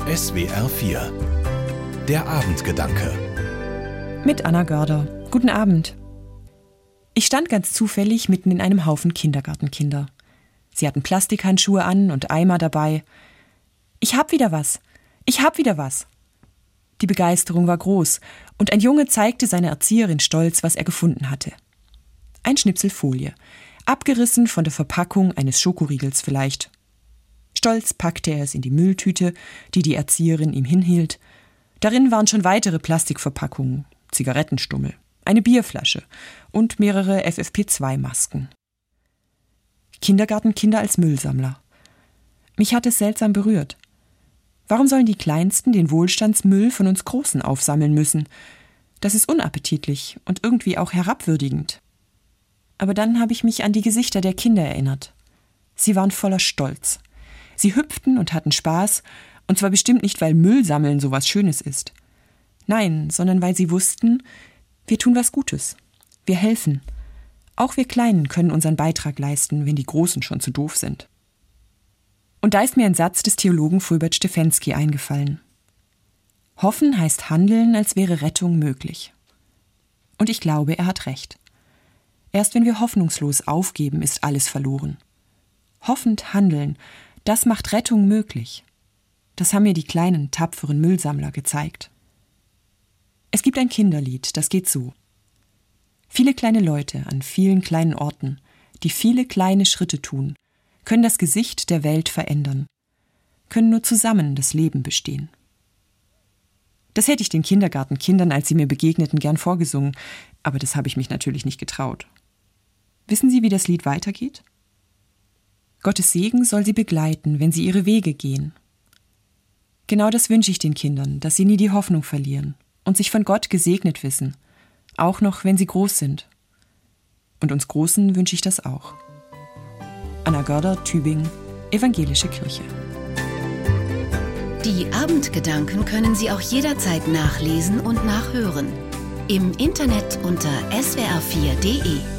SWR 4 Der Abendgedanke mit Anna Görder. Guten Abend. Ich stand ganz zufällig mitten in einem Haufen Kindergartenkinder. Sie hatten Plastikhandschuhe an und Eimer dabei. Ich hab wieder was. Ich hab wieder was. Die Begeisterung war groß und ein Junge zeigte seiner Erzieherin stolz, was er gefunden hatte. Ein Schnipsel Folie, abgerissen von der Verpackung eines Schokoriegels vielleicht. Stolz packte er es in die Mülltüte, die die Erzieherin ihm hinhielt. Darin waren schon weitere Plastikverpackungen, Zigarettenstummel, eine Bierflasche und mehrere FFP2-Masken. Kindergartenkinder als Müllsammler. Mich hat es seltsam berührt. Warum sollen die Kleinsten den Wohlstandsmüll von uns Großen aufsammeln müssen? Das ist unappetitlich und irgendwie auch herabwürdigend. Aber dann habe ich mich an die Gesichter der Kinder erinnert. Sie waren voller Stolz. Sie hüpften und hatten Spaß, und zwar bestimmt nicht, weil Müllsammeln so was Schönes ist. Nein, sondern weil sie wussten, wir tun was Gutes. Wir helfen. Auch wir Kleinen können unseren Beitrag leisten, wenn die Großen schon zu doof sind. Und da ist mir ein Satz des Theologen Fulbert Stefensky eingefallen. Hoffen heißt handeln, als wäre Rettung möglich. Und ich glaube, er hat recht. Erst wenn wir hoffnungslos aufgeben, ist alles verloren. Hoffend handeln, das macht Rettung möglich. Das haben mir die kleinen, tapferen Müllsammler gezeigt. Es gibt ein Kinderlied, das geht so. Viele kleine Leute an vielen kleinen Orten, die viele kleine Schritte tun, können das Gesicht der Welt verändern, können nur zusammen das Leben bestehen. Das hätte ich den Kindergartenkindern, als sie mir begegneten, gern vorgesungen, aber das habe ich mich natürlich nicht getraut. Wissen Sie, wie das Lied weitergeht? Gottes Segen soll sie begleiten, wenn sie ihre Wege gehen. Genau das wünsche ich den Kindern, dass sie nie die Hoffnung verlieren und sich von Gott gesegnet wissen, auch noch, wenn sie groß sind. Und uns Großen wünsche ich das auch. Anna Görder, Tübingen, Evangelische Kirche. Die Abendgedanken können Sie auch jederzeit nachlesen und nachhören. Im Internet unter swr4.de.